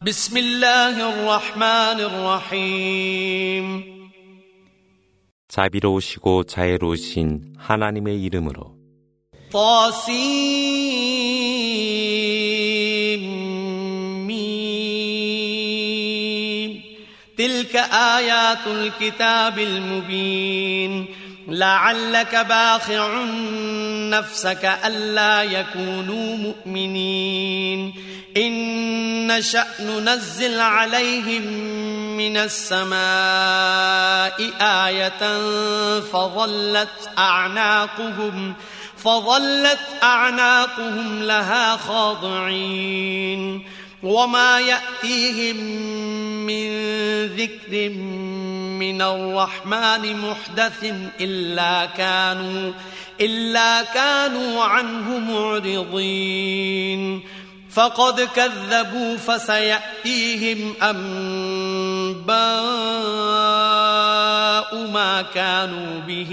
بسم الله الرحمن الرحيم 자비로우시고 자애로우신 하나님의 이름으로 طاسيم تلك آيات الكتاب المبين لعلك باخع نفسك ألا يكونوا مؤمنين إن نشأ ننزل عليهم من السماء آية فظلت أعناقهم لها خاضعين وما يأتيهم من ذكر من الرحمن محدث إلا كانوا عنه معرضين فقد كذبوا فسيأتيهم أنباء ما كانوا به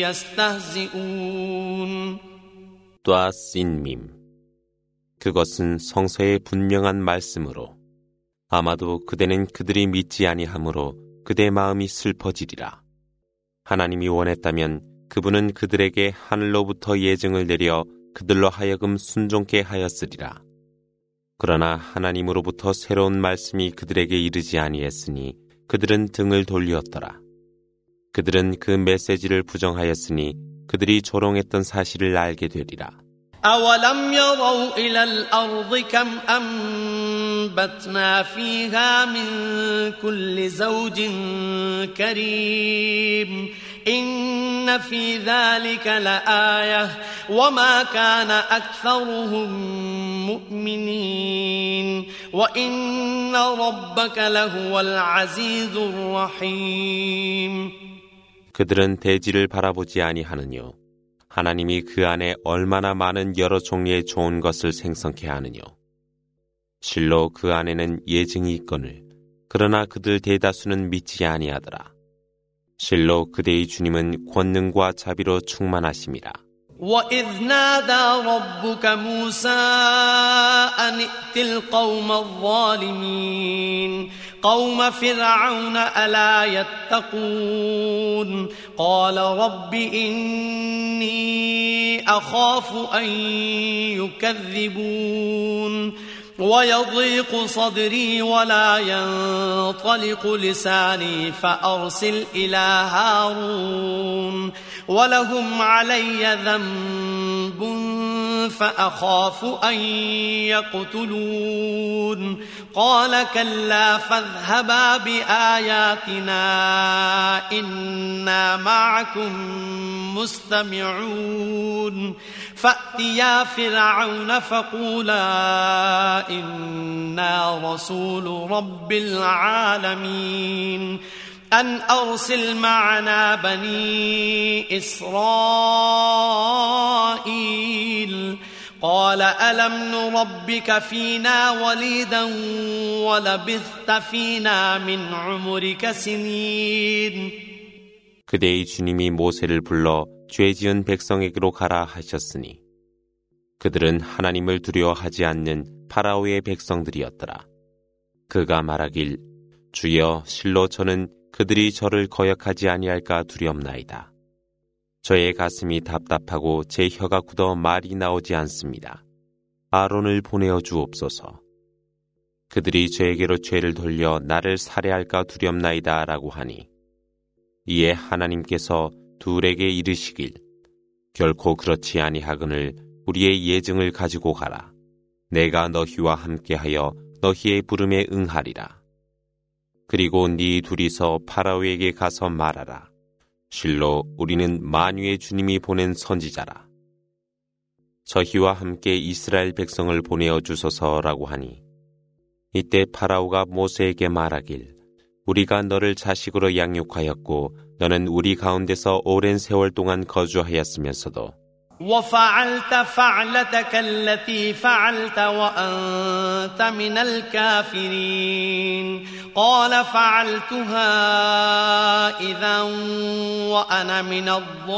يستهزئون. 뚜아신밈 그것은 성서의 분명한 말씀으로 아마도 그대는 그들이 믿지 아니하므로 그대 마음이 슬퍼지리라. 하나님이 원했다면 그분은 그들에게 하늘로부터 예증을 내려 그들로 하여금 순종케 하였으리라. 그러나 하나님으로부터 새로운 말씀이 그들에게 이르지 아니했으니 그들은 등을 돌렸더라. 그들은 그 메시지를 부정하였으니 그들이 조롱했던 사실을 알게 되리라. أولم يروا إلى الأرض كم أنبتنا فيها من كل زوج كريم إن في ذلك لآية وما كان أكثرهم مؤمنين وإن ربك لهو العزيز الرحيم. 그들은 대지를 바라보지 아니하느뇨. 하나님이 그 안에 얼마나 많은 여러 종류의 좋은 것을 생성케 하느뇨. 실로 그 안에는 예증이 있거늘 그러나 그들 대다수는 믿지 아니하더라. 실로 그대의 주님은 권능과 자비로 충만하심이라. وَإِذْ نَادَى رَبُّكَ مُوسَىٰ أَنِ ائْتِ الْقَوْمَ الظَّالِمِينَ قَوْمَ فِرْعَوْنَ أَلَا يَتَّقُونَ قَالَ رَبِّ إِنِّي أَخَافُ أَن يُكَذِّبُونِ ويضيق صدري ولا ينطلق لساني فأرسل إلى هارون ولهم علي ذنب فأخاف أن يقتلون قال كلا فاذهبا بآياتنا إنا معكم مستمعون فأتيا فرعون فقولا إنا رسول رب العالمين أن أرسل معنا بني إسرائيل قال ألم نربك فينا وليدا ولبثت فينا من عمرك سنين. 그대의 주님이 모세를 불러 죄지은 백성에게로 가라 하셨으니 그들은 하나님을 두려워하지 않는 파라오의 백성들이었더라. 그가 말하길 주여 실로 저는 그들이 저를 거역하지 아니할까 두렵나이다. 저의 가슴이 답답하고 제 혀가 굳어 말이 나오지 않습니다. 아론을 보내어 주옵소서. 그들이 저에게로 죄를 돌려 나를 살해할까 두렵나이다 라고 하니 이에 하나님께서 둘에게 이르시길 결코 그렇지 아니하거늘 우리의 예증을 가지고 가라. 내가 너희와 함께하여 너희의 부름에 응하리라. 그리고 네 둘이서 파라오에게 가서 말하라. 실로 우리는 만유의 주님이 보낸 선지자라. 저희와 함께 이스라엘 백성을 보내어 주소서라고 하니 이때 파라오가 모세에게 말하길 우리가 너를 자식으로 양육하였고 너는 우리 가운데서 오랜 세월 동안 거주하였으면서도 وفعلت فعلتك التي فعلت وأنت من الكافرين قال فعلتها إذا وأنا من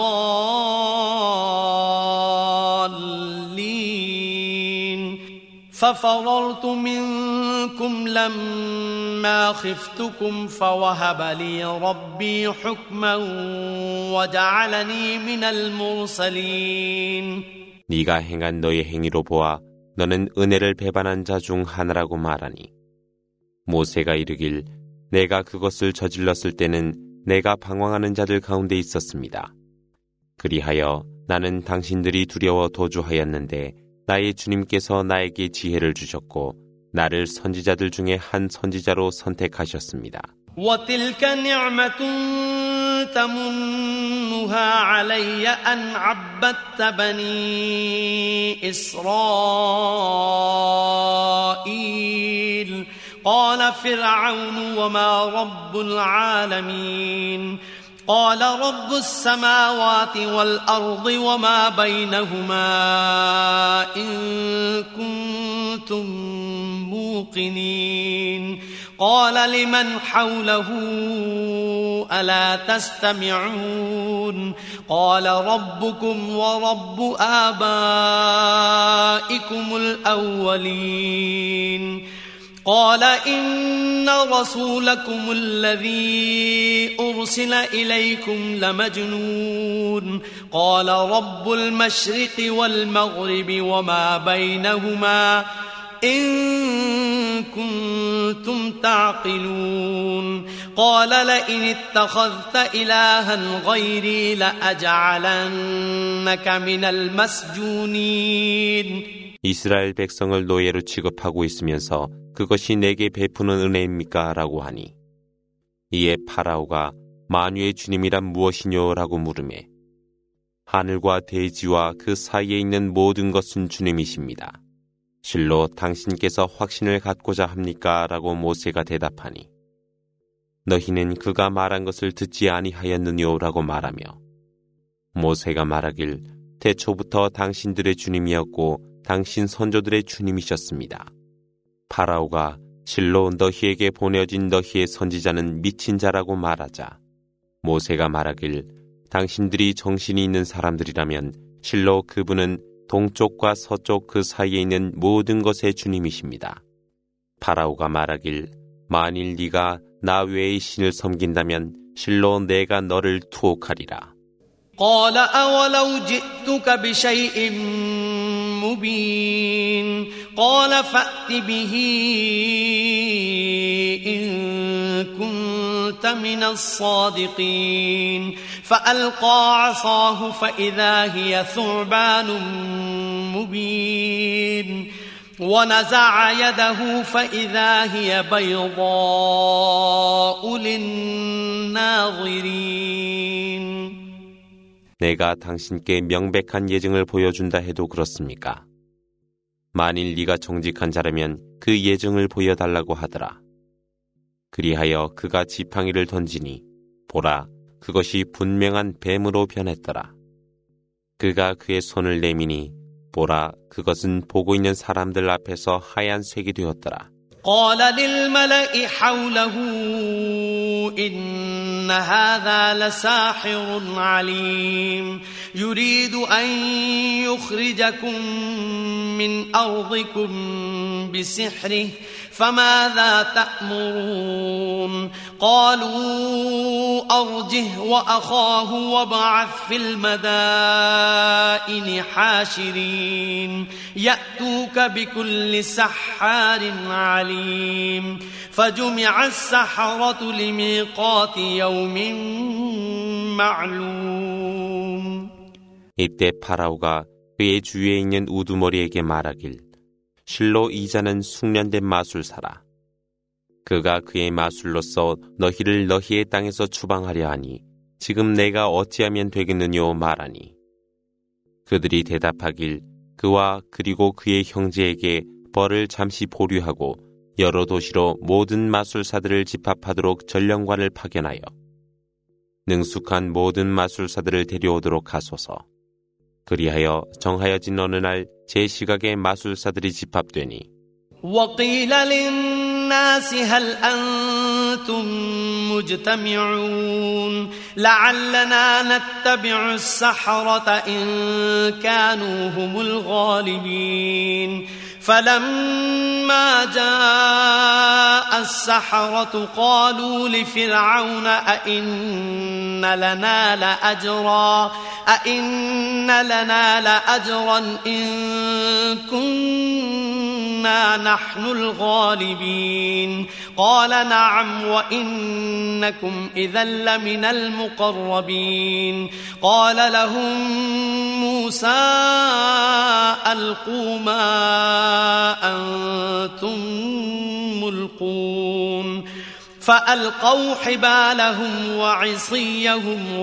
الضالين ففررت منكم لما خفتكم فوهب لي ربي حكما وجعلني من المرسلين. 네가 행한 너의 행위로 보아 너는 은혜를 배반한 자 중 하나라고 말하니 모세가 이르길 내가 그것을 저질렀을 때는 내가 방황하는 자들 가운데 있었습니다. 그리하여 나는 당신들이 두려워 도주하였는데 나의 주님께서 나에게 지혜를 주셨고 나를 선지자들 중에 한 선지자로 선택하셨습니다. وتلك نعمة تمنها علي أن عبدت بني إسرائيل قال فرعون وما رب العالمين قال رب السماوات والأرض وما بينهما إن كنتم موقنين قال لمن حوله ألا تستمعون قال ربكم ورب آبائكم الأولين قال إن رسولكم الذي أرسل إليكم لمجنون قال رب المشرق والمغرب وما بينهما إن كنتم تعقلون قال لئن اتخذت إلها غيري لأجعلنك من المسجونين. 이스라엘 백성을 노예로 취급하고 있으면서 그것이 내게 베푸는 은혜입니까? 라고 하니 이에 파라오가 만유의 주님이란 무엇이뇨? 라고 물으매 하늘과 대지와 그 사이에 있는 모든 것은 주님이십니다. 실로 당신께서 확신을 갖고자 합니까? 라고 모세가 대답하니 너희는 그가 말한 것을 듣지 아니하였느뇨? 라고 말하며 모세가 말하길 태초부터 당신들의 주님이었고 당신 선조들의 주님이셨습니다. 파라오가 실로 너희에게 보내어진 너희의 선지자는 미친 자라고 말하자 모세가 말하길 당신들이 정신이 있는 사람들이라면 실로 그분은 동쪽과 서쪽 그 사이에 있는 모든 것의 주님이십니다. 파라오가 말하길 만일 네가 나 외의 신을 섬긴다면 실로 내가 너를 투옥하리라. قال أولو جئتك بشيء مبين قال فأت به إن كنت من الصادقين فألقى عصاه فإذا هي ثعبان مبين ونزع يده فإذا هي بيضاء للناظرين. 내가 당신께 명백한 예증을 보여준다 해도 그렇습니까? 만일 네가 정직한 자라면 그 예증을 보여달라고 하더라. 그리하여 그가 지팡이를 던지니 보라 그것이 분명한 뱀으로 변했더라. 그가 그의 손을 내미니 보라 그것은 보고 있는 사람들 앞에서 하얀색이 되었더라. قال للملأ حوله إن هذا لساحر عليم يريد أن يخرجكم من أرضكم بسحره فماذا تأمرون قالوا أرجه وأخاه وابعث في المدائن حاشرين يأتوك بكل سحار عليم فجمع السحرة لميقات يوم معلوم. 이때 파라오가 그의 주위에 있는 우두머리에게 말하길 실로 이 자는 숙련된 마술사라. 그가 그의 마술로서 너희를 너희의 땅에서 추방하려 하니 지금 내가 어찌하면 되겠느뇨 말하니 그들이 대답하길 그와 그리고 그의 형제에게 벌을 잠시 보류하고 여러 도시로 모든 마술사들을 집합하도록 전령관을 파견하여 능숙한 모든 마술사들을 데려오도록 하소서. 그리하여 정하여진 어느 날 제 시각에 마술사들이 집합되니 وقيل للناس هل أنتم مجتمعون لعلنا نتبع السحرة إن كانوا هم الغالبين فلما جاء السحرة قالوا لفرعون أئن لنا لأجرا إن كنا نحن الغالبين قال نعم وإنكم إذا لمن المقربين قال لهم موسى ألقوا ما أنتم ملقون فألقوا حبالهم وعصيهم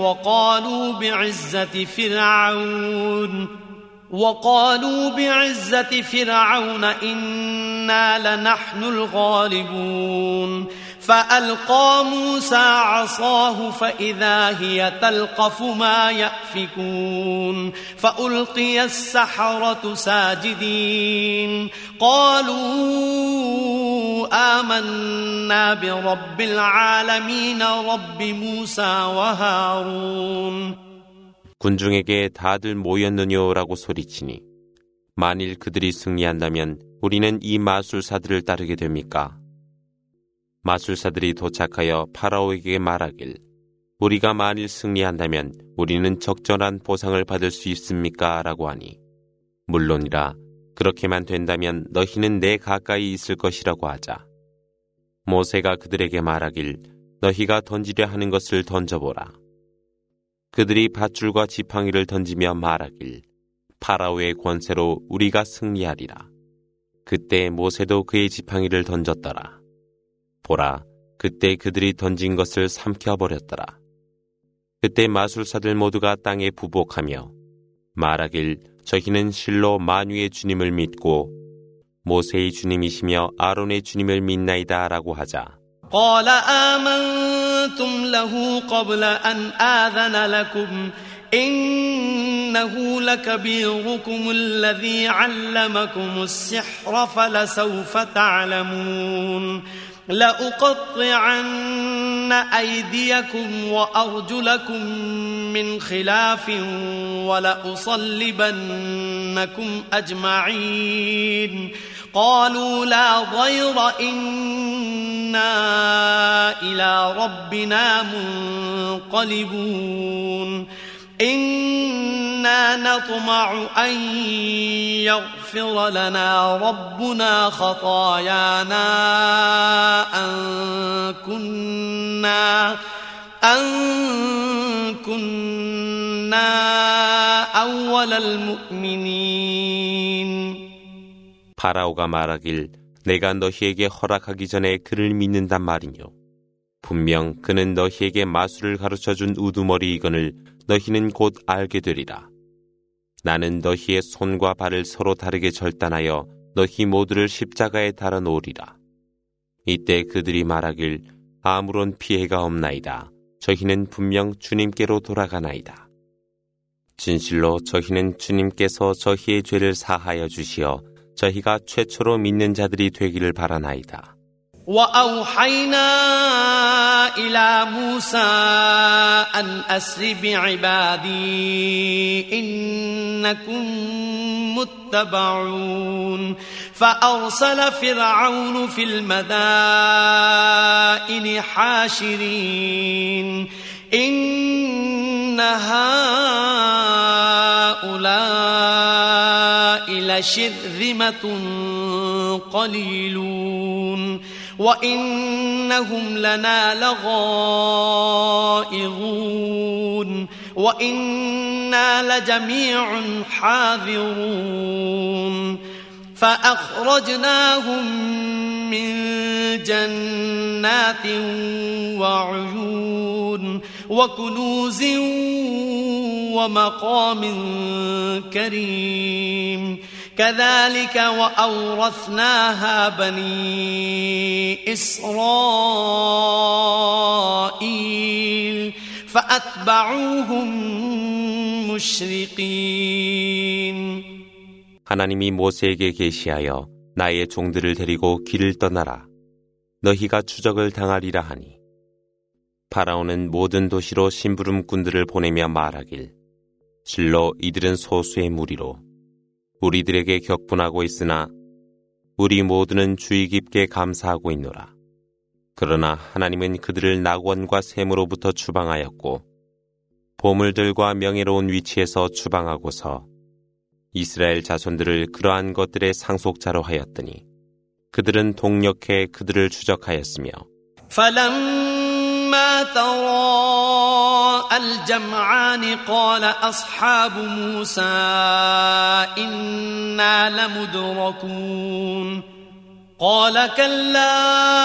وقالوا بعزة فرعون إنا لنحن الغالبون فألقى موسى عصاه فإذا هي تلقف ما يأفكون فألقي السحرة ساجدين قالوا آمنا برب العالمين رب موسى وهارون 군중에게 다들 모였느냐라고 소리치니 만일 그들이 승리한다면 우리는 이 마술사들을 따르게 됩니까? 마술사들이 도착하여 파라오에게 말하길 우리가 만일 승리한다면 우리는 적절한 보상을 받을 수 있습니까? 라고 하니 물론이라 그렇게만 된다면 너희는 내 가까이 있을 것이라고 하자. 모세가 그들에게 말하길 너희가 던지려 하는 것을 던져보라. 그들이 밧줄과 지팡이를 던지며 말하길 파라오의 권세로 우리가 승리하리라. 그때 모세도 그의 지팡이를 던졌더라. 보라, 그때 그들이 던진 것을 삼켜버렸더라. 그때 마술사들 모두가 땅에 부복하며 말하길 저희는 실로 만유의 주님을 믿고 모세의 주님이시며 아론의 주님을 믿나이다 라고 하자. قال آمنتم له قبل أن آذن لكم إنه لكبيركم الذي علمكم السحر فلسوف تعلمون لأقطعن أيديكم وأرجلكم من خلاف ولأصلبنكم أجمعين قالوا لا ضير إنا إلى ربنا منقلبون إنا نطمع أن يغفر لنا ربنا خطايانا أن كنا أول المؤمنين 파라오가 말하길 내가 너희에게 허락하기 전에 그를 믿는단 말이뇨. 분명 그는 너희에게 마술을 가르쳐준 우두머리이거늘 너희는 곧 알게 되리라. 나는 너희의 손과 발을 서로 다르게 절단하여 너희 모두를 십자가에 달아 놓으리라. 이때 그들이 말하길 아무런 피해가 없나이다. 저희는 분명 주님께로 돌아가나이다. 진실로 저희는 주님께서 저희의 죄를 사하여 주시어 저희가 최초로 믿는 자들이 되기를 바라나이다. وأوحينا إلى موسى أن أسر بعبادي إنكم متبعون فأرسل فرعون في المدائن حاشرين إن هؤلاء لشرذمة قليلون وإنهم لنا لغائظون وإنا لجميع حاذرون فأخرجناهم من جنات وعيون وكنوز ومقام كريم كذلك وأورثناها بني إسرائيل فأتبعوهم مشرقين 하나님이 모세에게 계시하여 나의 종들을 데리고 길을 떠나라. 너희가 추적을 당하리라 하니 파라오는 모든 도시로 심부름꾼들을 보내며 말하길 실로 이들은 소수의 무리로 우리들에게 격분하고 있으나 우리 모두는 주의 깊게 감사하고 있노라. 그러나 하나님은 그들을 낙원과 샘으로부터 추방하였고 보물들과 명예로운 위치에서 추방하고서 이스라엘 자손들을 그러한 것들의 상속자로 하였더니 그들은 동력해 그들을 추적하였으며 فلما تراءى الجمعان قال أصحاب موسى إنا لمدركون قال كلا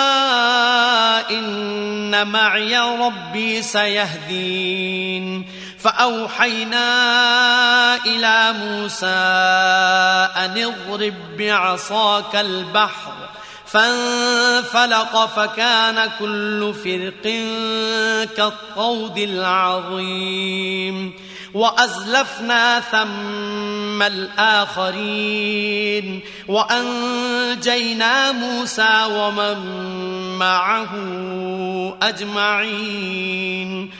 إن معي ربي سيهدين فأوحينا إلى موسى أن اضرب بعصاك البحر فانفلق فكان كل فرق كالطود العظيم وأزلفنا ثم الآخرين وأنجينا موسى ومن معه أجمعين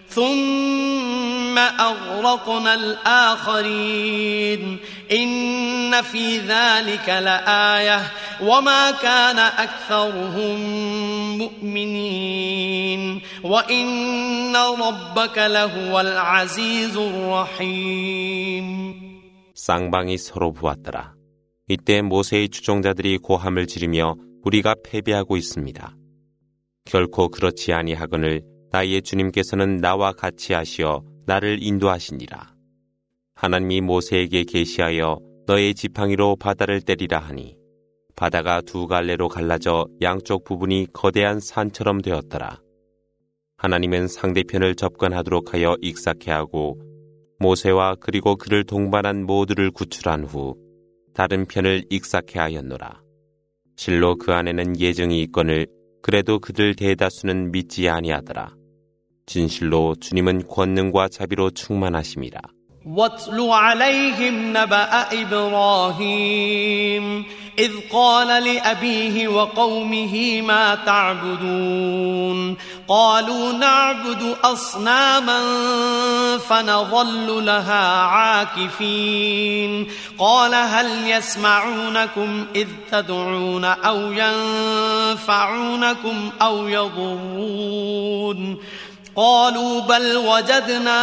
ثم أغرقنا الآخرين إن في ذلك لآية وما كان أكثرهم مؤمنين وإن ربك لهو العزيز الرحيم. 쌍방이 서로 보았더라. 이때 모세의 추종자들이 고함을 지르며 우리가 패배하고 있습니다. 결코 그렇지 아니하거늘 나의 주님께서는 나와 같이 하시어 나를 인도하시니라. 하나님이 모세에게 계시하여 너의 지팡이로 바다를 때리라 하니 바다가 두 갈래로 갈라져 양쪽 부분이 거대한 산처럼 되었더라. 하나님은 상대편을 접근하도록 하여 익사케 하고 모세와 그리고 그를 동반한 모두를 구출한 후 다른 편을 익사케 하였노라. 실로 그 안에는 예정이 있거늘 그래도 그들 대다수는 믿지 아니하더라. 진실로 주님은 권능과 자비로 충만하심이라. واتل عليهم نبأ إبراهيم إذ قال لأبيه وقومه ما تعبدون قالوا نعبد أصناما فنظل لها عاكفين قال هل يسمعونكم إذ تدعون أو ينفعونكم أو يضرون قالوا بل وجدنا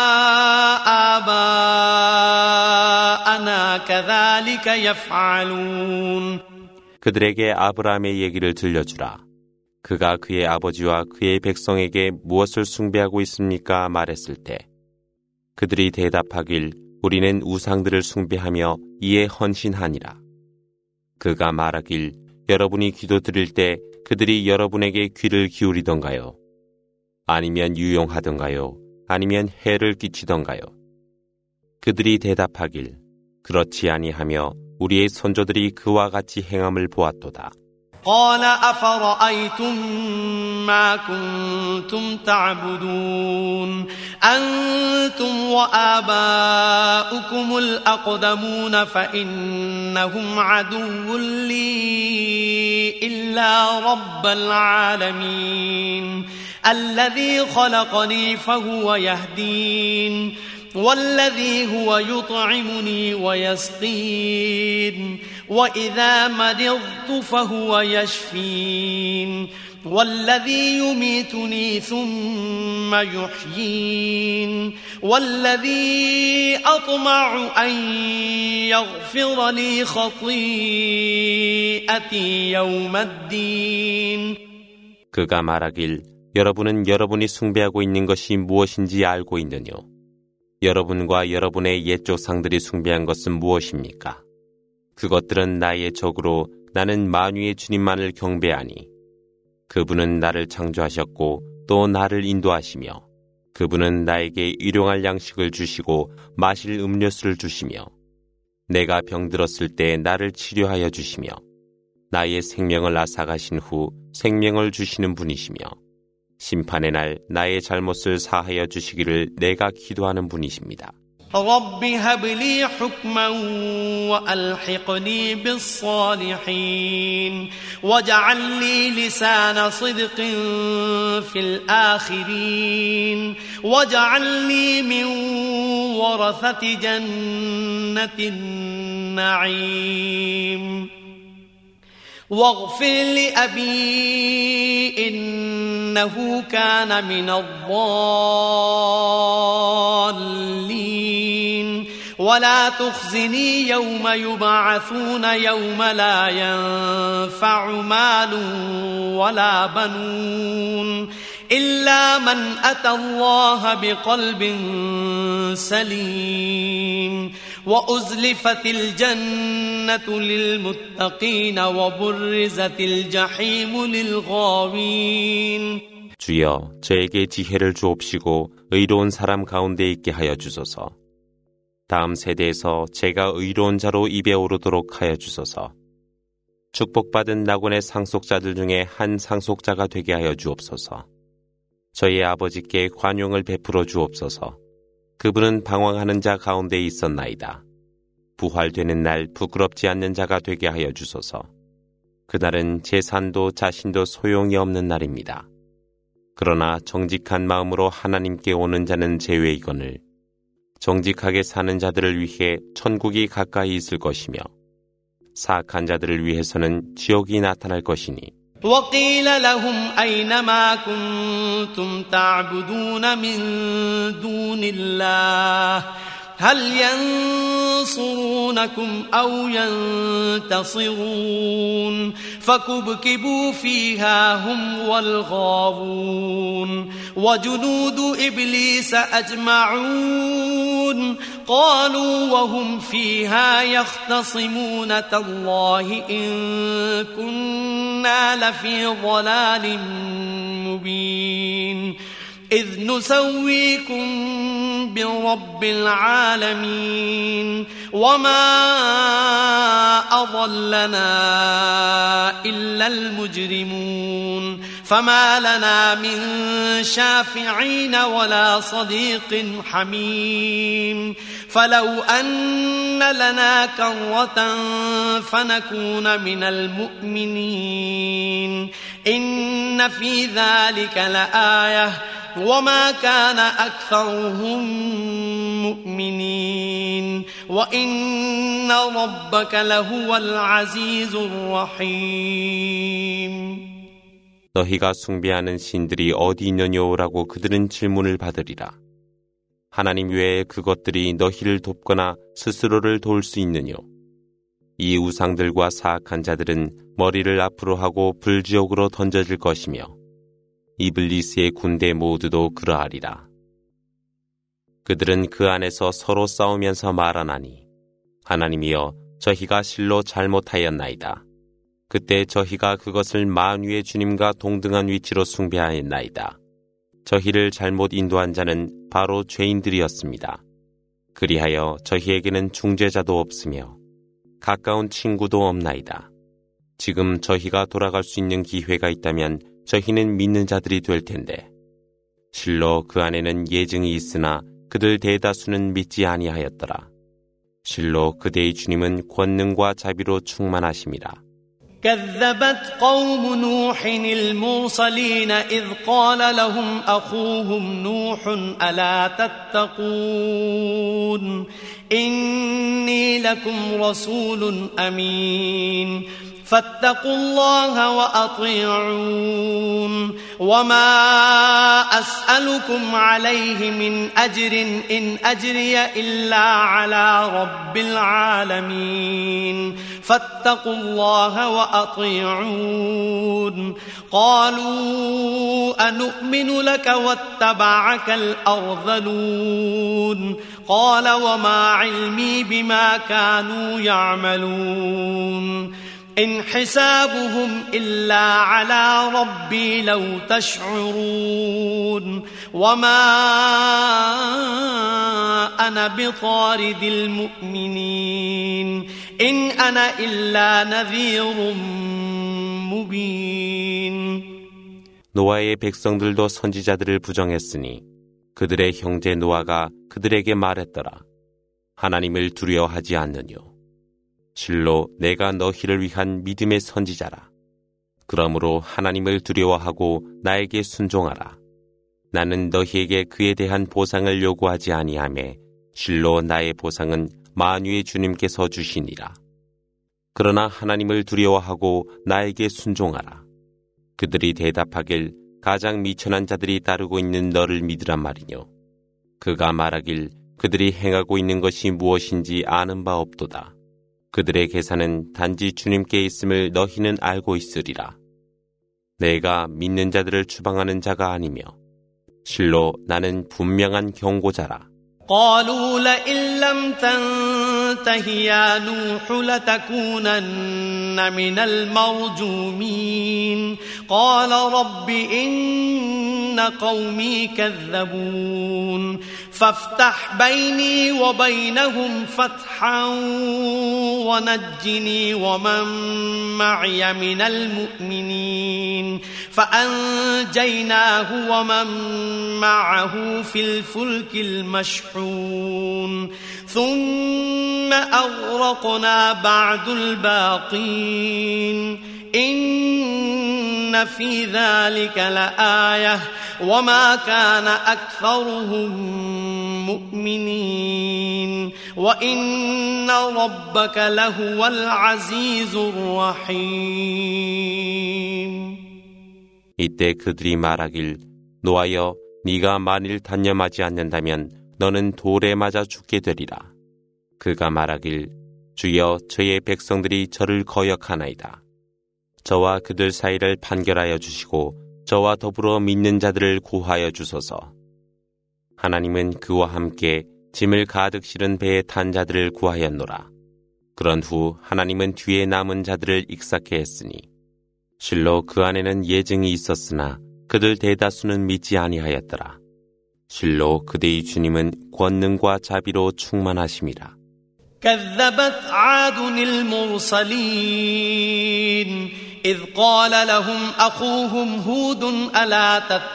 آباءنا كذلك يفعلون. 그들에게 아브라함의 얘기를 들려주라. 그가 그의 아버지와 그의 백성에게 무엇을 숭배하고 있습니까? 말했을 때 그들이 대답하길 우리는 우상들을 숭배하며 이에 헌신하니라. 그가 말하길 여러분이 기도 드릴 때 그들이 여러분에게 귀를 기울이던가요? 아니면 유용하던가요? 아니면 해를 끼치던가요? 그들이 대답하길 그렇지 아니하며 우리의 선조들이 그와 같이 행함을 보았도다. قال أفرأيتم ما كنتم تعبدون أنتم وآباؤكم الأقدمون فإنهم عدو لي إلا رب العالمين الذي خلقني فهو يهدين والذي هو يطعمني ويسقين وإذا مرضت فهو يشفين والذي يميتني ثم يحيين والذي أطمع أن يغفر لي خطيئتي يوم الدين. 그가 말하길 여러분은 여러분이 숭배하고 있는 것이 무엇인지 알고 있느뇨? 여러분과 여러분의 옛 조상들이 숭배한 것은 무엇입니까? 그것들은 나의 적으로 나는 만유의 주님만을 경배하니 그분은 나를 창조하셨고 또 나를 인도하시며 그분은 나에게 일용할 양식을 주시고 마실 음료수를 주시며 내가 병들었을 때 나를 치료하여 주시며 나의 생명을 앗아가신 후 생명을 주시는 분이시며 심판의 날 나의 잘못을 사하여 주시기를 내가 기도하는 분이십니다. رب هب لي حكما وألحقني بالصالحين واجعل لي لسان صدق في الآخرين واجعلني من ورثة جنة النعيم. واغفر لأبي إنه كان من الضالين ولا تخزني يوم يبعثون يوم لا ينفع مال ولا بنون إلا من أتى الله بقلب سليم وأزلفت الجنة للمتقين وبرزت الجحيم للغاوين 주여 저에게 지혜를 주옵시고 의로운 사람 가운데 있게 하여 주소서. 다음 세대에서 제가 의로운 자로 입에 오르도록 하여 주소서. 축복받은 낙원의 상속자들 중에 한 상속자가 되게 하여 주옵소서. 저희 아버지께 관용을 베풀어 주옵소서. 그분은 방황하는 자 가운데 있었나이다. 부활되는 날 부끄럽지 않는 자가 되게 하여 주소서. 그날은 재산도 자신도 소용이 없는 날입니다. 그러나 정직한 마음으로 하나님께 오는 자는 제외이거늘 정직하게 사는 자들을 위해 천국이 가까이 있을 것이며 사악한 자들을 위해서는 지옥이 나타날 것이니 وقيل لهم أينما كنتم تعبدون من دون الله هل ينصرونكم أو ينتصرون فكبكبوا فيها هم والغاوون وجنود إبليس أجمعون قالوا وهم فيها يختصمون تالله إن كنا لفي ضلال مبين إذ نسويكم برب العالمين وما أضلنا إلا المجرمون فما لنا من شافعين ولا صديق حميم فلو أن لنا كرة فنكون من المؤمنين إن في ذلك لآية وما كان أكثرهم مؤمنين وإن ربك لهو العزيز الرحيم 너희가 숭배하는 신들이 어디 있느냐라고 그들은 질문을 받으리라. 하나님 외에 그것들이 너희를 돕거나 스스로를 도울 수 있느뇨. 이 우상들과 사악한 자들은 머리를 앞으로 하고 불지옥으로 던져질 것이며 이블리스의 군대 모두도 그러하리라. 그들은 그 안에서 서로 싸우면서 말하나니 하나님이여 저희가 실로 잘못하였나이다. 그때 저희가 그것을 만유의 주님과 동등한 위치로 숭배하였나이다. 저희를 잘못 인도한 자는 바로 죄인들이었습니다. 그리하여 저희에게는 중재자도 없으며 가까운 친구도 없나이다. 지금 저희가 돌아갈 수 있는 기회가 있다면 저희는 믿는 자들이 될 텐데 실로 그 안에는 예증이 있으나 그들 대다수는 믿지 아니하였더라. 실로 그대의 주님은 권능과 자비로 충만하심이라. كذبت قوم نوح المرسلين إذ قال لهم أخوهم نوح ألا تتقون إني لكم رسول أمين فاتقوا الله وأطيعون وما أسألكم عليه من أجر إن أجري إلا على رب العالمين فاتقوا الله وأطيعون قالوا أنؤمن لك واتبعك الأرذلون قال وما علمي بما كانوا يعملون إن حسابهم إلا على ربي لو تشعرون وما أنا بطارد المؤمنين إن أنا إلا نذير مبين 노아의 백성들도 선지자들을 부정했으니 그들의 형제 노아가 그들에게 말했더라. 하나님을 두려워하지 않느뇨. 실로 내가 너희를 위한 믿음의 선지자라. 그러므로 하나님을 두려워하고 나에게 순종하라. 나는 너희에게 그에 대한 보상을 요구하지 아니하매 실로 나의 보상은 만유의 주님께서 주시니라. 그러나 하나님을 두려워하고 나에게 순종하라. 그들이 대답하길 가장 미천한 자들이 따르고 있는 너를 믿으란 말이뇨. 그가 말하길 그들이 행하고 있는 것이 무엇인지 아는 바 없도다. 그들의 계산은 단지 주님께 있음을 너희는 알고 있으리라. 내가 믿는 자들을 추방하는 자가 아니며 실로 나는 분명한 경고자라. قالوا لئن لم تنته يا نوح لتكونن من المرجومين قال رب إن قومي كذبون فافتح بيني وبينهم فتحا ونجني ومن معي من المؤمنين فأنجيناه ومن معه في الفلك المشحون ثم أغرقنا بعد الباقين إن في ذلك لآية وما كان أكثرهم مؤمنين وإن ربك لهو العزيز الرحيم. 이때 그들이 말하길 노하여 네가 만일 단념하지 않는다면 너는 돌에 맞아 죽게 되리라. 그가 말하길 주여 저의 백성들이 저를 거역하나이다. 저와 그들 사이를 판결하여 주시고 저와 더불어 믿는 자들을 구하여 주소서. 하나님은 그와 함께 짐을 가득 실은 배에 탄 자들을 구하였노라. 그런 후 하나님은 뒤에 남은 자들을 익사케 했으니 실로 그 안에는 예증이 있었으나 그들 대다수는 믿지 아니하였더라. 실로 그대의 주님은 권능과 자비로 충만하심이라. كذبت عاد المرسلين إذ قال لهم أخوهم هود ألا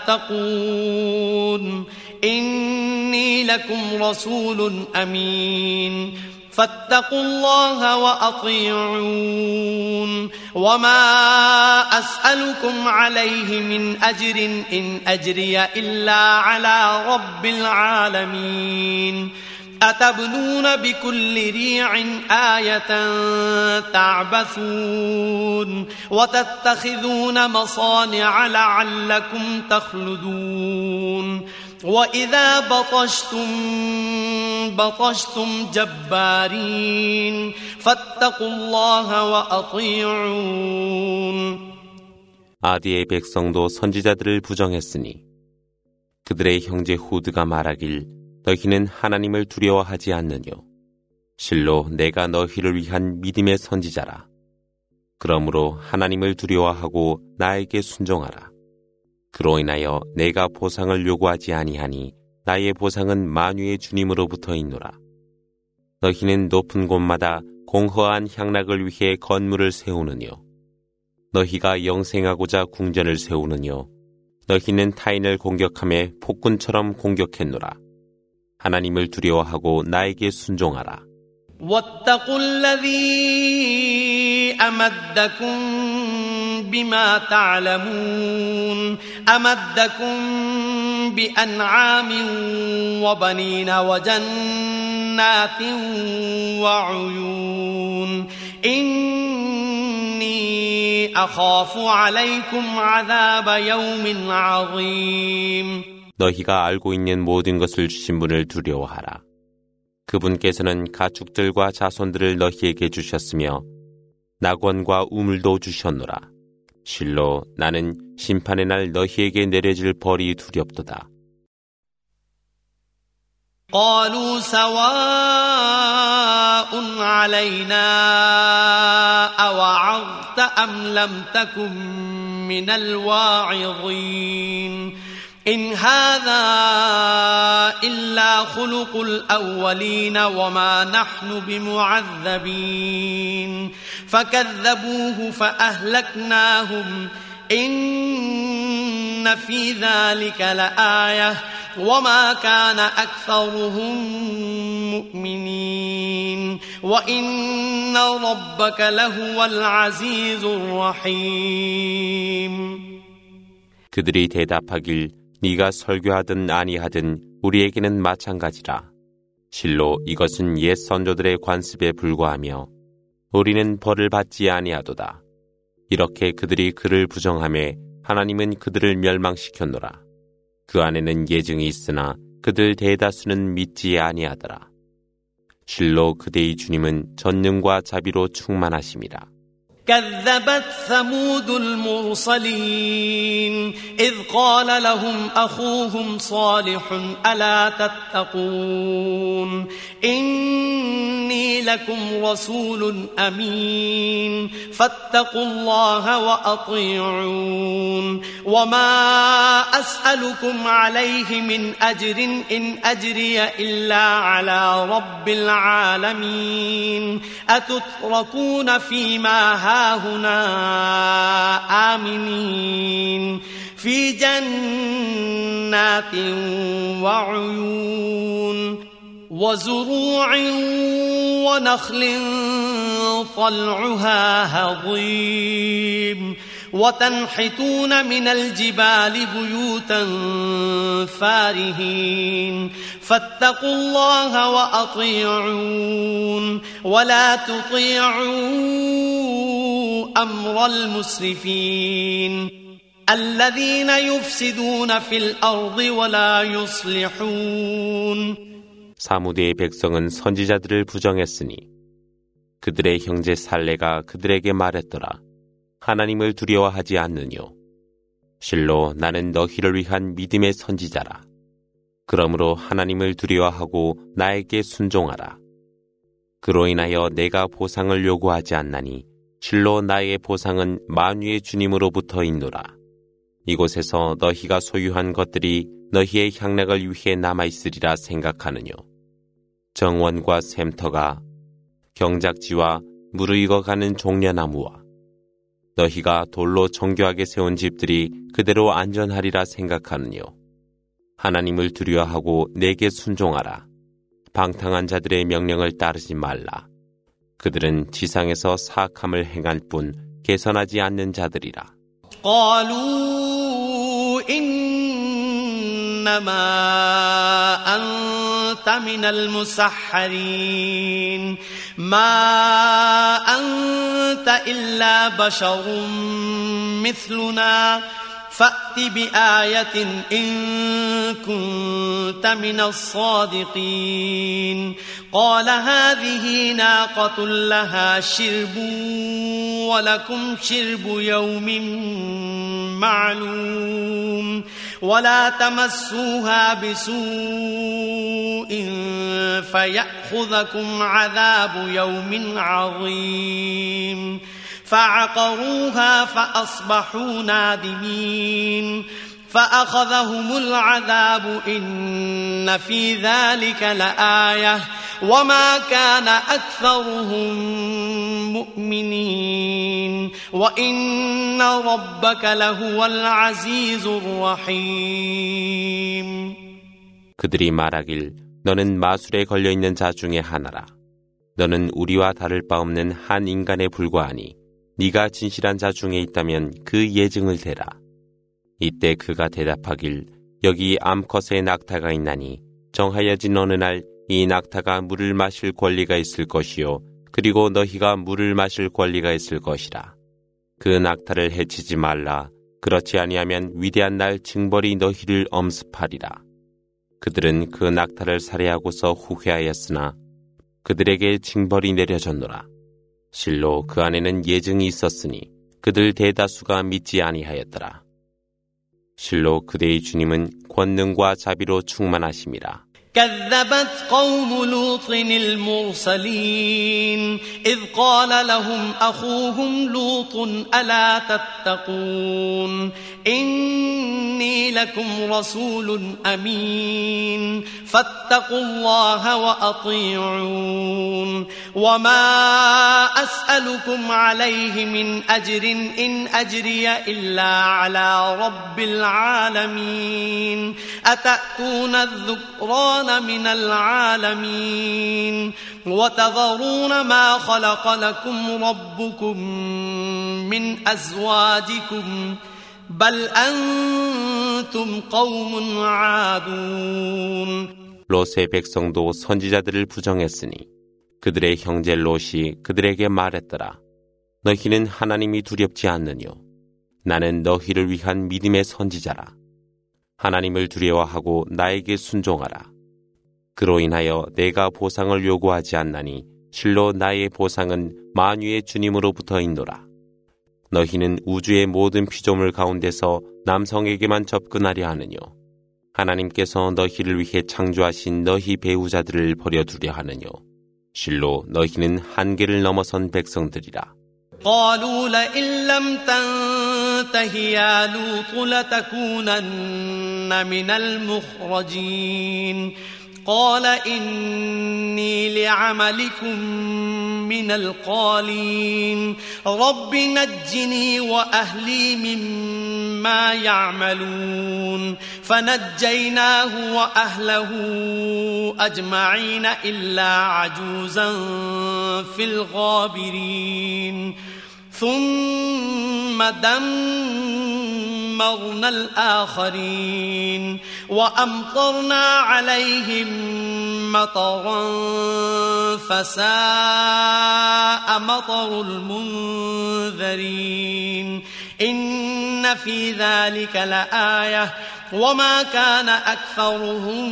تتقون إني لكم رسول أمين فاتقوا الله وأطيعون وما أسألكم عليه من أجر إن أجري إلا على رب العالمين أتبنون بكل ريع آية تعبثون وتتخذون مصانع لعلكم تخلدون وإذا بطشتم جبارين فاتقوا الله وأطيعون. 아디의 백성도 선지자들을 부정했으니 그들의 형제 후드가 말하길 너희는 하나님을 두려워하지 않느뇨. 실로 내가 너희를 위한 믿음의 선지자라. 그러므로 하나님을 두려워하고 나에게 순종하라. 그로 인하여 내가 보상을 요구하지 아니하니 나의 보상은 만유의 주님으로부터 있노라. 너희는 높은 곳마다 공허한 향락을 위해 건물을 세우느뇨. 너희가 영생하고자 궁전을 세우느뇨. 너희는 타인을 공격하며 폭군처럼 공격했노라. 하나님을 두려워하고 나에게 순종하라. واتقوا الذي أمدكم بما تعلمون أمدكم بأنعام وبنين وجنات وعيون إني أخاف عليكم عذاب يوم عظيم. 너희가 알고 있는 모든 것을 주신 분을 두려워하라. 그분께서는 가축들과 자손들을 너희에게 주셨으며 낙원과 우물도 주셨노라. 실로 나는 심판의 날 너희에게 내려질 벌이 두렵도다. قالوا سواء علينا أوعظت أم لم تكن من الواعظين إن هذا إلا خلق الأولين وما نحن بمعذبين فكذبوه فأهلكناهم إن في ذلك لآية وما كان أكثرهم مؤمنين وإن ربك لهو العزيز الرحيم. 그들이 대답하길 네가 설교하든 아니하든 우리에게는 마찬가지라. 실로 이것은 옛 선조들의 관습에 불과하며 우리는 벌을 받지 아니하도다. 이렇게 그들이 그를 부정하매 하나님은 그들을 멸망시켰노라. 그 안에는 예증이 있으나 그들 대다수는 믿지 아니하더라. 실로 그대의 주님은 전능과 자비로 충만하심이라. كذبت ثمود المرسلين إذ قال لهم أخوهم صالح ألا تتقون إني لكم رسول أمين فاتقوا الله وأطيعون وما أسألكم عليه من أجر إن أجري إلا على رب العالمين أتتركون فيما هاهنا آمنين في جنات وعيون وزروع ونخل طلعها هضيم وتنحتون من الجبال بيوتا فارهين فاتقوا الله وأطيعون ولا تطيعوا أمر المسرفين الذين يفسدون في الأرض ولا يصلحون 사무대의 백성은 선지자들을 부정했으니 그들의 형제 살레가 그들에게 말했더라. 하나님을 두려워하지 않느뇨. 실로 나는 너희를 위한 믿음의 선지자라. 그러므로 하나님을 두려워하고 나에게 순종하라. 그로 인하여 내가 보상을 요구하지 않나니 실로 나의 보상은 만유의 주님으로부터 있노라. 이곳에서 너희가 소유한 것들이 너희의 향락을 위해 남아있으리라 생각하느뇨. 정원과 샘터가 경작지와 무르익어가는 종려나무와 너희가 돌로 정교하게 세운 집들이 그대로 안전하리라 생각하느뇨. 하나님을 두려워하고 내게 순종하라. 방탕한 자들의 명령을 따르지 말라. 그들은 지상에서 사악함을 행할 뿐 개선하지 않는 자들이라. قالوا إنما أنت من المسحرين ما أنت إلا بشر مثلنا فأت بآية إن كنت من الصادقين قال هذه ناقة لها شرب ولكم شرب يوم معلوم ولا تمسوها بسوء فيأخذكم عذاب يوم عظيم فعقروها فأصبحوا نادمين فأخذهم العذاب إن في ذلك لآية وما كان أكثرهم مؤمنين وإن ربك لهو العزيز الرحيم 그들이 말하길 너는 마술에 걸려있는 자 중에 하나라. 너는 우리와 다를 바 없는 한 인간에 불과하니 네가 진실한 자 중에 있다면 그 예증을 대라. 이때 그가 대답하길 여기 암컷의 낙타가 있나니 정하여진 어느 날 이 낙타가 물을 마실 권리가 있을 것이요 그리고 너희가 물을 마실 권리가 있을 것이라. 그 낙타를 해치지 말라. 그렇지 아니하면 위대한 날 징벌이 너희를 엄습하리라. 그들은 그 낙타를 살해하고서 후회하였으나 그들에게 징벌이 내려졌노라. 실로 그 안에는 예증이 있었으니 그들 대다수가 믿지 아니하였더라. 실로 그대의 주님은 권능과 자비로 충만하심이라. كذبت قوم لوط المرسلين إذ قال لهم أخوهم لوط ألا تتقون إني لكم رسول أمين فاتقوا الله وأطيعون وما أسألكم عليه من أجر إن أجري إلا على رب العالمين أتأتون الذكران من العالمين وتذرون ما خلق لكم ربكم من أزواجكم بل أنتم قوم عادون 롯의 백성도 선지자들을 부정했으니 그들의 형제 롯이 그들에게 말했더라. 너희는 하나님이 두렵지 않느뇨. 나는 너희를 위한 믿음의 선지자라. 하나님을 두려워하고 나에게 순종하라. 그로 인하여 내가 보상을 요구하지 않나니 실로 나의 보상은 만유의 주님으로부터 있노라. 너희는 우주의 모든 피조물 가운데서 남성에게만 접근하려 하느뇨. 하나님께서 너희를 위해 창조하신 너희 배우자들을 버려두려 하느뇨. 실로 너희는 한계를 넘어선 백성들이라. قالوا لئن لم تنته يا لوط لتكونن من المخرجين قال إني لعملكم من القالين رب نجني وأهلي مما يعملون فنجيناه وأهله أجمعين إلا عجوزا في الغابرين ثم دمرنا الآخرين وأمطرنا عليهم مطرا فساء مطر المنذرين إن في ذلك لآية وما كان أكثرهم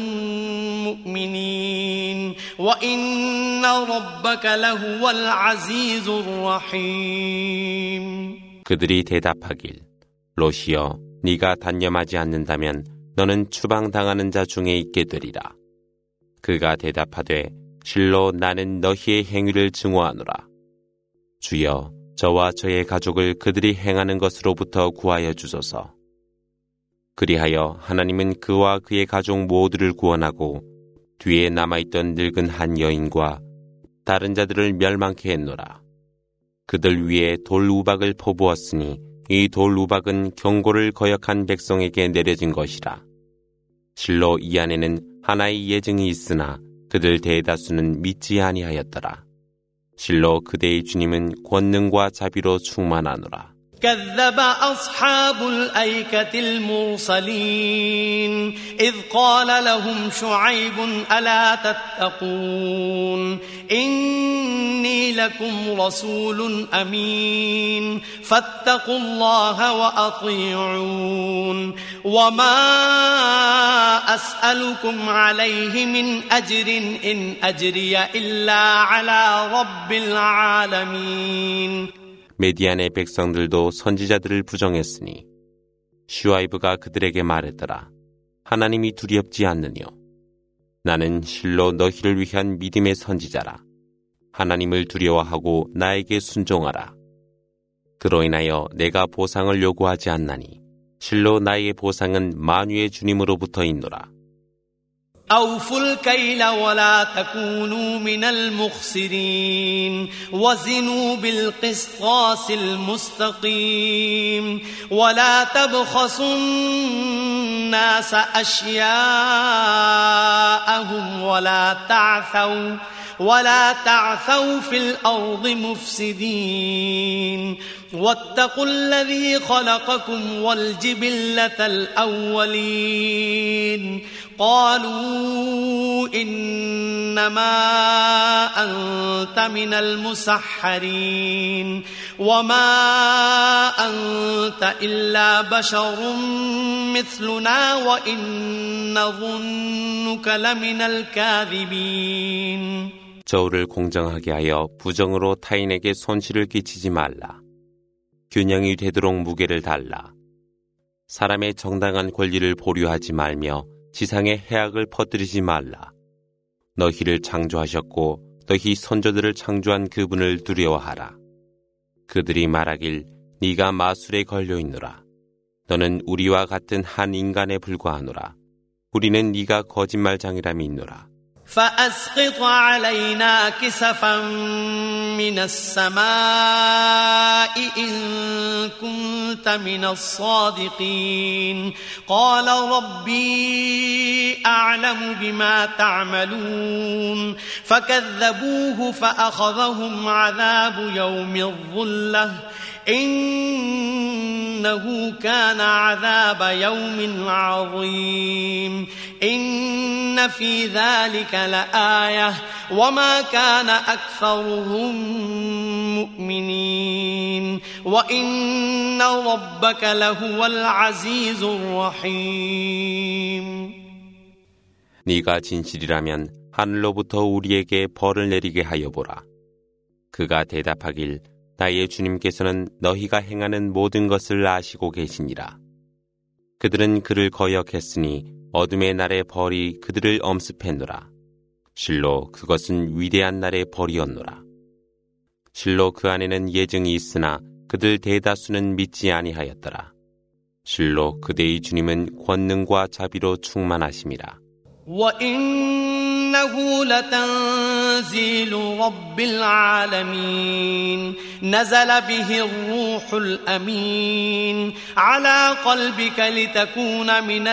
مؤمنين وإن ربك لهو العزيز الرحيم. 그들이 대답하길 롯이여 네가 단념하지 않는다면 너는 추방당하는 자 중에 있게 되리라. 그가 대답하되 실로 나는 너희의 행위를 증오하노라. 주여 저와 저의 가족을 그들이 행하는 것으로부터 구하여 주소서. 그리하여 하나님은 그와 그의 가족 모두를 구원하고 뒤에 남아있던 늙은 한 여인과 다른 자들을 멸망케 했노라. 그들 위에 돌우박을 퍼부었으니 이 돌우박은 경고를 거역한 백성에게 내려진 것이라. 실로 이 안에는 하나의 예증이 있으나 그들 대다수는 믿지 아니하였더라. 실로 그대의 주님은 권능과 자비로 충만하노라. كذب أصحاب الأيكة المرسلين إذ قال لهم شعيب ألا تتقون إني لكم رسول أمين فاتقوا الله وأطيعون وما أسألكم عليه من أجر إن أجري إلا على رب العالمين. 메디안의 백성들도 선지자들을 부정했으니 슈아이브가 그들에게 말했더라. 하나님이 두렵지 않느뇨. 나는 실로 너희를 위한 믿음의 선지자라. 하나님을 두려워하고 나에게 순종하라. 그로 인하여 내가 보상을 요구하지 않나니 실로 나의 보상은 만유의 주님으로부터 있노라. أوفوا الكيل ولا تكونوا من المخسرين وزنوا بالقسطاس المستقيم ولا تبخسوا الناس أشياءهم ولا تعثوا في الأرض مفسدين واتقوا الذي خلقكم والجبلة الأولين قالوا إنما أنت من المسحرين وما أنت إلا بشر مثلنا وإن نظنك لمن الكاذبين. 저울을 공정하게 하여 부정으로 타인에게 손실을 끼치지 말라. 균형이 되도록 무게를 달라. 사람의 정당한 권리를 보류하지 말며 지상에 해악을 퍼뜨리지 말라. 너희를 창조하셨고 너희 선조들을 창조한 그분을 두려워하라. 그들이 말하길 네가 마술에 걸려있노라. 너는 우리와 같은 한 인간에 불과하노라. 우리는 네가 거짓말장이라 믿노라. فأسقط علينا كسفا من السماء إن كنت من الصادقين قال ربي أعلم بما تعملون فكذبوه فأخذهم عذاب يوم الظلة إنه كان عذاب يوم عظيم إن في ذلك لآية وما كان أكثرهم مؤمنين وإن ربك لهو العزيز الرحيم. 네가 진실이라면 하늘로부터 우리에게 벌을 내리게 하여 보라. 그가 대답하길 나의 주님께서는 너희가 행하는 모든 것을 아시고 계시니라. 그들은 그를 거역했으니 어둠의 날의 벌이 그들을 엄습했노라. 실로 그것은 위대한 날의 벌이었노라. 실로 그 안에는 예증이 있으나 그들 대다수는 믿지 아니하였더라. 실로 그대의 주님은 권능과 자비로 충만하심이라. وإنه لتنزيل رب العالمين نزل به الروح الأمين على قلبك لتكون من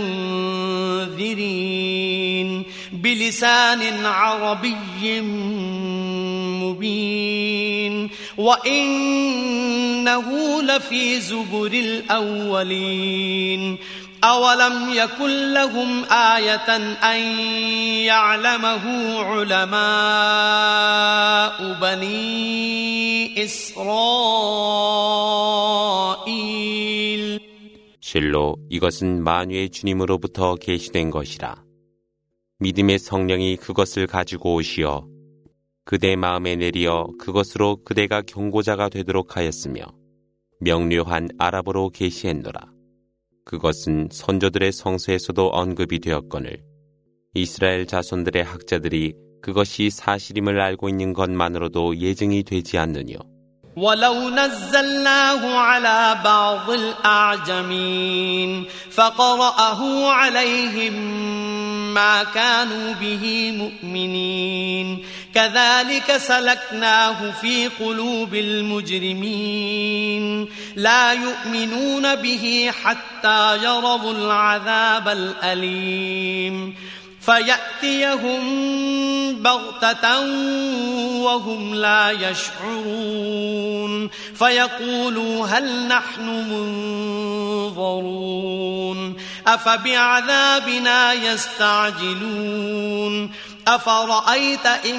المنذرين بلسان عربي مبين وإنه لفي زبر الأولين أولم يكن لهم آية أن يعلمه علماء بني إسرائيل 실로 이것은 만유의 주님으로부터 계시된 것이라. 믿음의 성령이 그것을 가지고 오시어 그대 마음에 내리어 그것으로 그대가 경고자가 되도록 하였으며 명료한 아랍어로 계시했노라. 그것은 선조들의 성서에서도 언급이 되었거늘 이스라엘 자손들의 학자들이 그것이 사실임을 알고 있는 것만으로도 예증이 되지 않느뇨. ولو نزلناه على بعض الأعجمين فقرأه عليهم ما كانوا به مؤمنين كذلك سلكناه في قلوب المجرمين لا يؤمنون به حتى يروا العذاب الأليم فيأتيهم بغتة وهم لا يشعرون فيقولوا هل نحن منظرون أفبعذابنا يستعجلون أفرأيت إن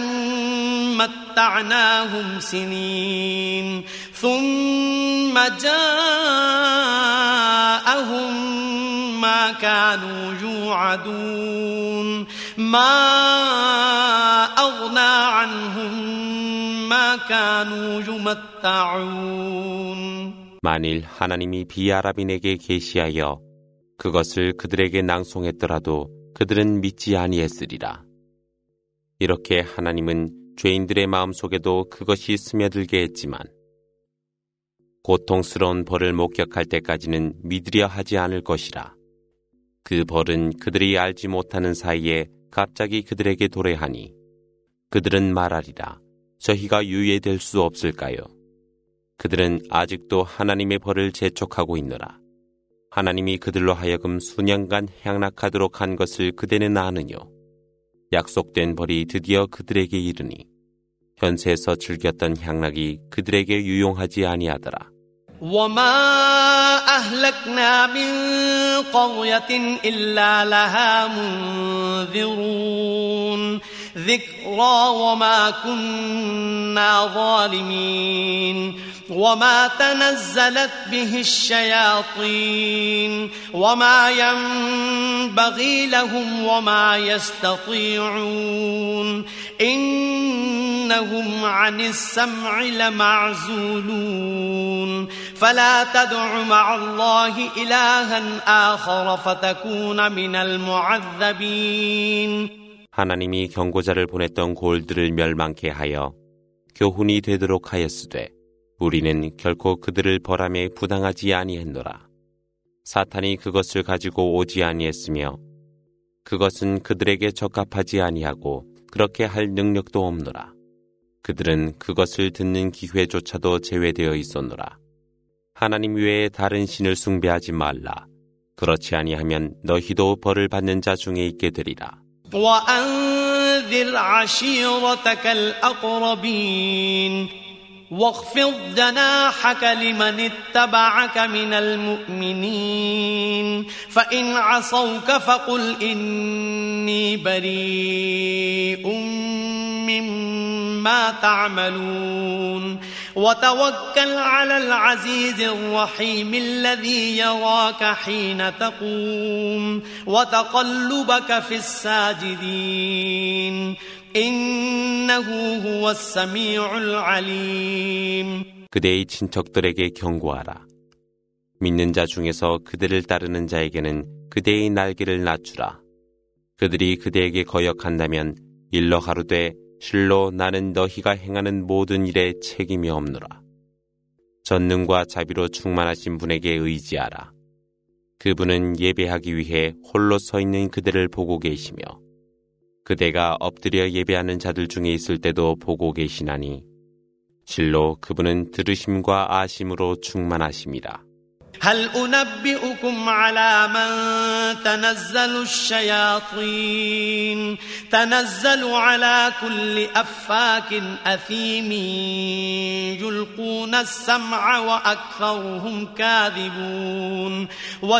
متعناهم سنين ثم جاءهم ما كانوا يوعدون ما أغنى عنهم ما كانوا يمتعون. 만일 하나님이 비아랍인에게 계시하여 그것을 그들에게 낭송했더라도 그들은 믿지 아니했으리라. 이렇게 하나님은 죄인들의 마음속에도 그것이 스며들게 했지만 고통스러운 벌을 목격할 때까지는 믿으려 하지 않을 것이라. 그 벌은 그들이 알지 못하는 사이에 갑자기 그들에게 도래하니 그들은 말하리라. 저희가 유예될 수 없을까요? 그들은 아직도 하나님의 벌을 재촉하고 있노라. 하나님이 그들로 하여금 수년간 향락하도록 한 것을 그대는 아느뇨. 약속된 벌이 드디어 그들에게 이르니 현세에서 즐겼던 향락이 그들에게 유용하지 아니하더라. وما أهلكنا من قرية إلا لها منذرون ذكرى وما كنا ظالمين وما تنزلت به الشياطين وما ينبغي لهم وما يستطيعون إنهم عن السمع لمعزولون فلا تدع مع الله إلها آخر فتكون من المعذبين. 하나님이 경고자를 보냈던 골들을 멸망케 하여 교훈이 되도록 하였으되 우리는 결코 그들을 벌함에 부당하지 아니했노라. 사탄이 그것을 가지고 오지 아니했으며 그것은 그들에게 적합하지 아니하고 그렇게 할 능력도 없노라. 그들은 그것을 듣는 기회조차도 제외되어 있었노라. 하나님 외에 다른 신을 숭배하지 말라. 그렇지 아니하면 너희도 벌을 받는 자 중에 있게 되리라. وأنذر عشيرتك الأقربين واخفض جناحك لمن اتبعك من المؤمنين فإن عصوك فقل إني بريء مما تعملون وتوكل على العزيز الرحيم الذي يراك حين تقوم وتقلبك في الساجدين إنه هو السميع العليم. 그대의 친척들에게 경고하라. 믿는 자 중에서 그들을 따르는 자에게는 그대의 날개를 낮추라. 그들이 그대에게 거역한다면 일러 가로되 실로 나는 너희가 행하는 모든 일에 책임이 없노라. 전능과 자비로 충만하신 분에게 의지하라. 그분은 예배하기 위해 홀로 서 있는 그대를 보고 계시며 그대가 엎드려 예배하는 자들 중에 있을 때도 보고 계시나니 실로 그분은 들으심과 아심으로 충만하심이라. هل أنبئكم على من تنزل الشياطين تنزل على كل أفاك أثيم يلقون السمع وأكثرهم كاذبون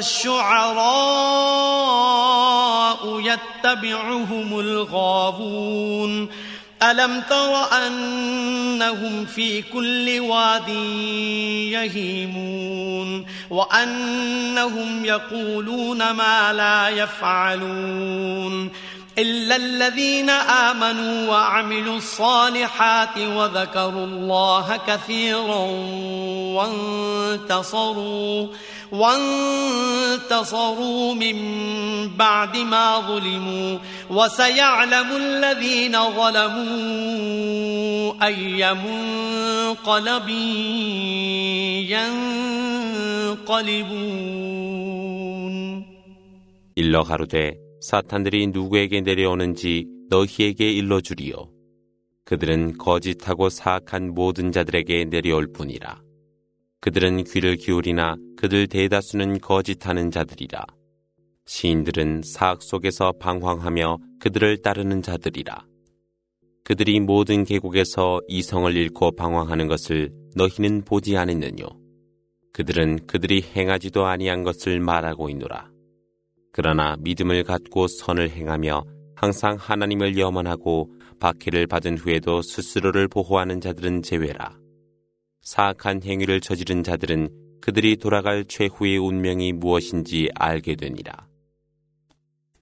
والشعراء يتبعهم الغاوون ألم تر أنهم في كل واد يهيمون وأنهم يقولون ما لا يفعلون إلا الذين آمنوا وعملوا الصالحات وذكروا الله كثيرا وانتصروا من بعد ما ظلموا وسيعلم الذين ظلموا أي منقلب ينقلبون. 일러 가로되 사탄들이 누구에게 내려오는지 너희에게 일러주리요. 그들은 거짓하고 사악한 모든 자들에게 내려올 뿐이라. 그들은 귀를 기울이나 그들 대다수는 거짓하는 자들이라. 시인들은 사악 속에서 방황하며 그들을 따르는 자들이라. 그들이 모든 계곡에서 이성을 잃고 방황하는 것을 너희는 보지 않았느뇨. 그들은 그들이 행하지도 아니한 것을 말하고 있노라. 그러나 믿음을 갖고 선을 행하며 항상 하나님을 염원하고 박해를 받은 후에도 스스로를 보호하는 자들은 제외라. 사악한 행위를 저지른 자들은 그들이 돌아갈 최후의 운명이 무엇인지 알게 되니라.